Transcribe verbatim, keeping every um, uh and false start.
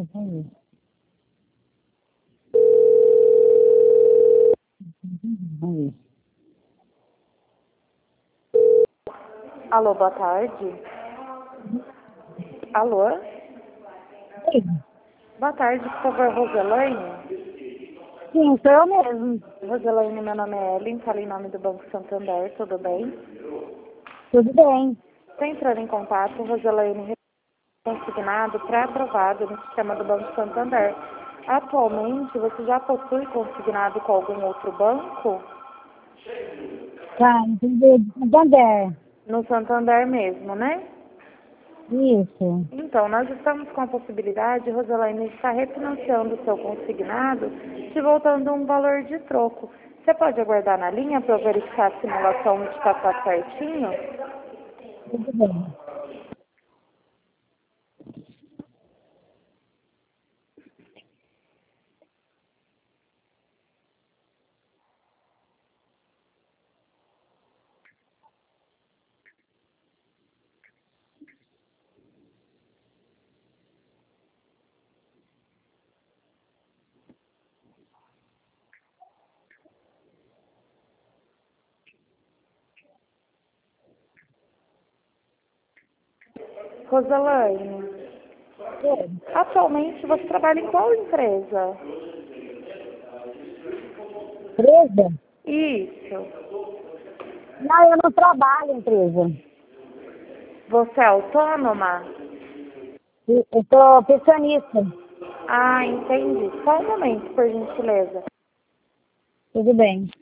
Aí. Aí. Alô, boa tarde. Alô? Aí. Boa tarde, por favor, Roselaine. Sim, sou eu mesmo. Roselaine, meu nome é Ellen, falo em nome do Banco Santander, tudo bem? Tudo bem. Estou entrando em contato, Roselaine, consignado, pré-aprovado no sistema do Banco Santander. Atualmente, você já possui consignado com algum outro banco? Tá, entendi. Santander. No Santander mesmo, né? Isso. Então, nós estamos com a possibilidade, Roselaine, de estar refinanciando o seu consignado, te voltando um valor de troco. Você pode aguardar na linha para eu verificar a simulação de estar tá certinho? Tudo bem. Roselaine, Oi. atualmente você trabalha em qual empresa? Empresa? Isso. Não, eu não trabalho em empresa. Você é autônoma? Eu eu sou pensionista. Ah, entendi. Só um momento, por gentileza. Tudo bem.